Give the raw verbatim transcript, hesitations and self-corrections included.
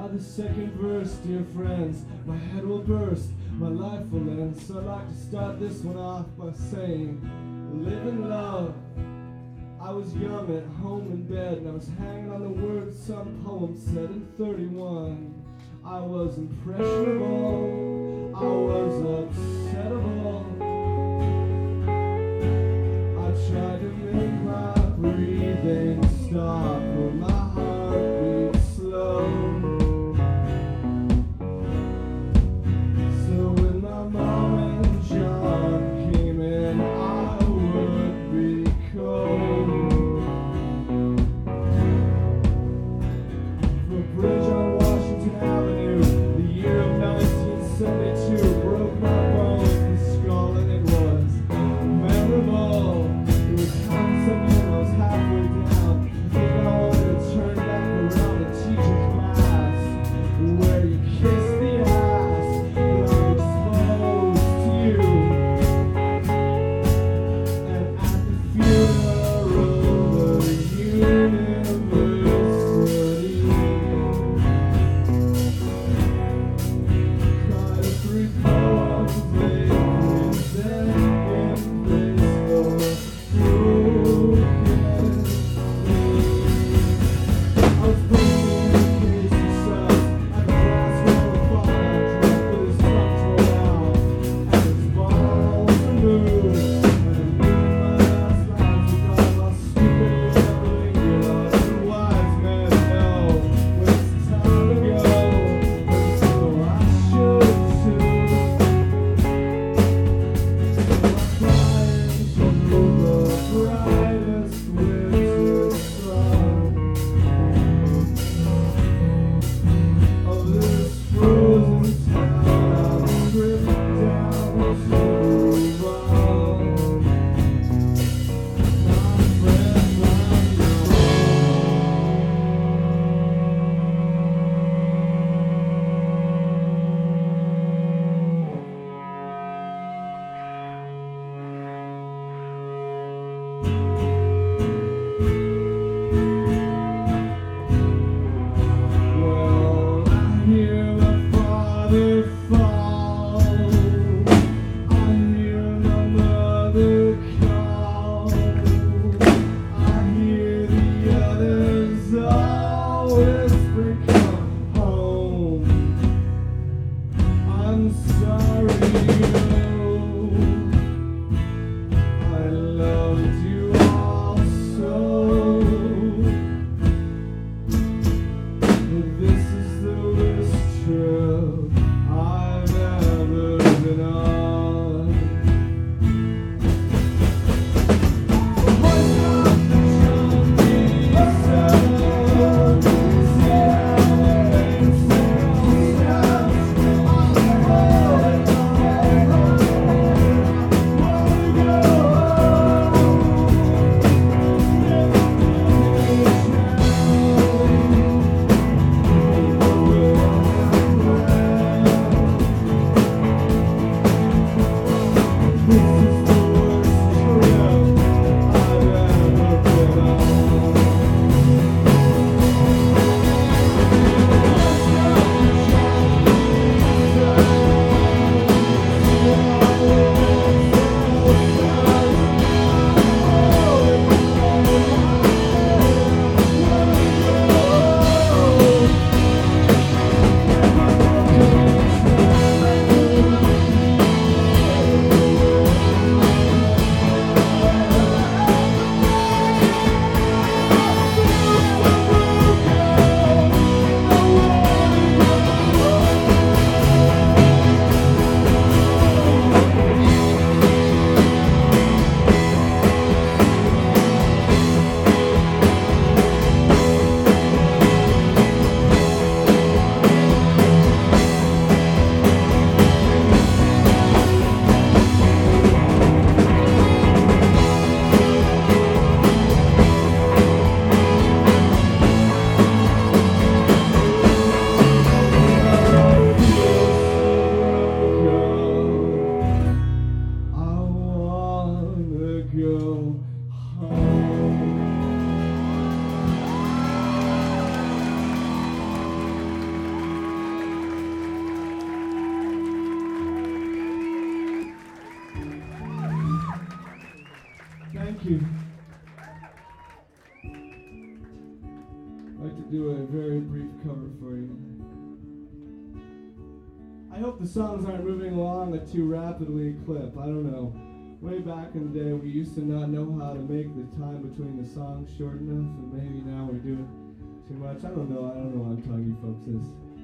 By the second verse, dear friends, my head will burst, my life will end. So I'd like to start this one off by saying, live and love. I was young at home in bed, and I was hanging on the words some poem said in thirty-one. I was impressionable, I was upsettable. I tried to make my breathing stop, or my heart beat slow. So when my mom and John came in, I would be cold. For Bridge on Washington Avenue, the year of nineteen Thank you. I'd like to do a very brief cover for you. I hope the songs aren't moving along at too rapidly clip. I don't know. Way back in the day, we used to not know how to make the time between the songs short enough, and maybe now we do it too much. I don't know. I don't know how tongue you folks is.